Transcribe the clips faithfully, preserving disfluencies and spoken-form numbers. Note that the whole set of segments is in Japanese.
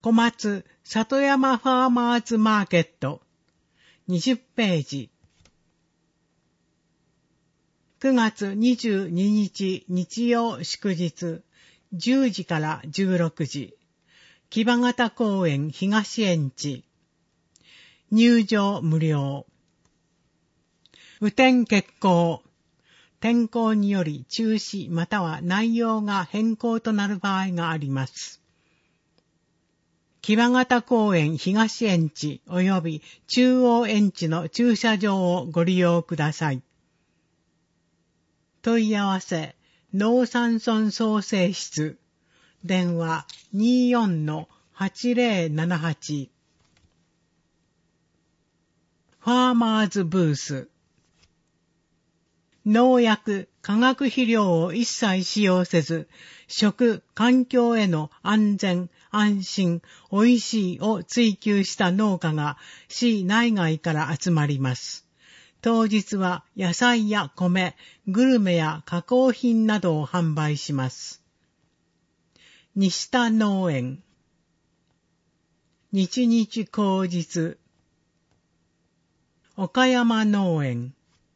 小松里山ファーマーズマーケットにじゅっページ。くがつにじゅうににち日曜祝日じゅうじからじゅうろくじ、木場潟公園東園地。入場無料。雨天決行。天候により中止または内容が変更となる場合があります。木場潟公園東園地及び中央園地の駐車場をご利用ください。問い合わせ、農山村創生室。電話 にじゅうよんのはちぜろななはち。ファーマーズブース。農薬、化学肥料を一切使用せず、食、環境への安全、安心、おいしいを追求した農家が市内外から集まります。当日は野菜や米、グルメや加工品などを販売します。西田農園。日日口実。岡山農園。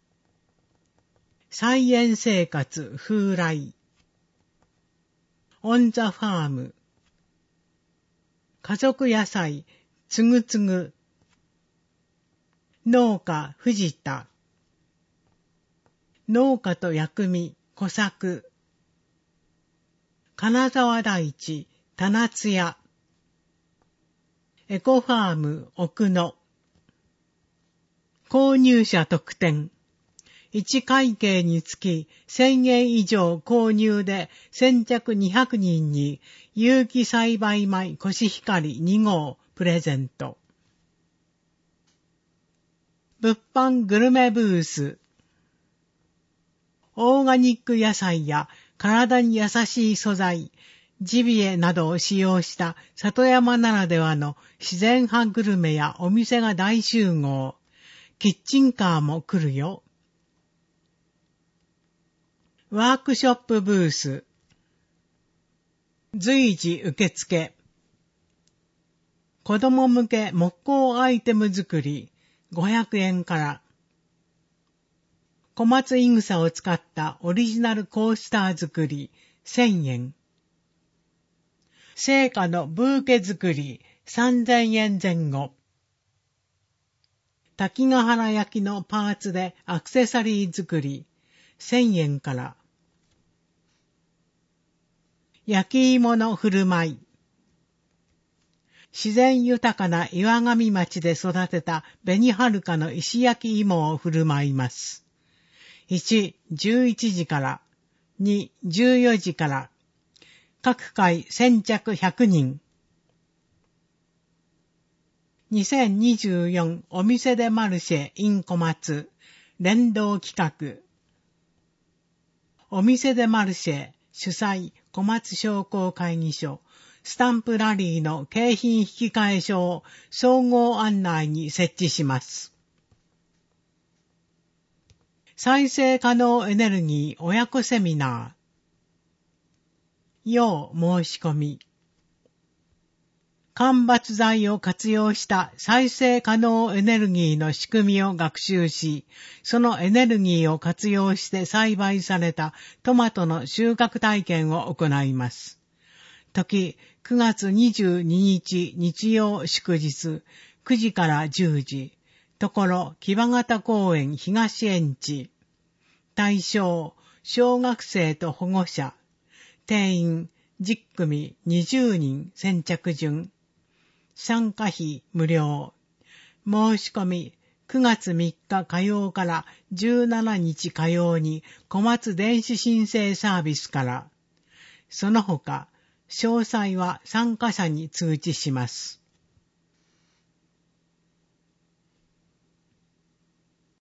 菜園生活風来。オンザファーム。家族野菜つぐつぐ。農家藤田。農家と薬味小作。金沢大地棚津屋。エコファーム奥野。購入者特典。いち会計につきせんえん以上購入で先着にひゃくにんに有機栽培米コシヒカリにごうプレゼント。物販グルメブース。オーガニック野菜や体に優しい素材、ジビエなどを使用した里山ならではの自然派グルメやお店が大集合。キッチンカーも来るよ。ワークショップブース。随時受付。子供向け木工アイテム作りごひゃくえんから。小松いぐさを使ったオリジナルコースター作りせんえん。生花のブーケ作りさんぜんえんぜん後。滝ヶ原焼きのパーツでアクセサリー作りせんえんから。焼き芋の振る舞い。自然豊かな岩上町で育てた紅はるかの石焼き芋を振る舞います。いち、じゅういちじから。に、じゅうよじから。各回先着ひゃくにん。にせんにじゅうよんお店でマルシェ in 小松連動企画。お店でマルシェ主催小松商工会議所スタンプラリーの景品引換所を総合案内に設置します。再生可能エネルギー親子セミナー。要申し込み。間伐材を活用した再生可能エネルギーの仕組みを学習し、そのエネルギーを活用して栽培されたトマトの収穫体験を行います。時、くがつにじゅうににち日曜祝日くじからじゅうじ。ところ、木場潟公園東園地。対象、小学生と保護者。定員、じゅっくみにじゅうにん先着順。参加費無料。申し込みくがつみっか火曜からじゅうしちにち火曜に小松電子申請サービスから。その他、詳細は参加者に通知します。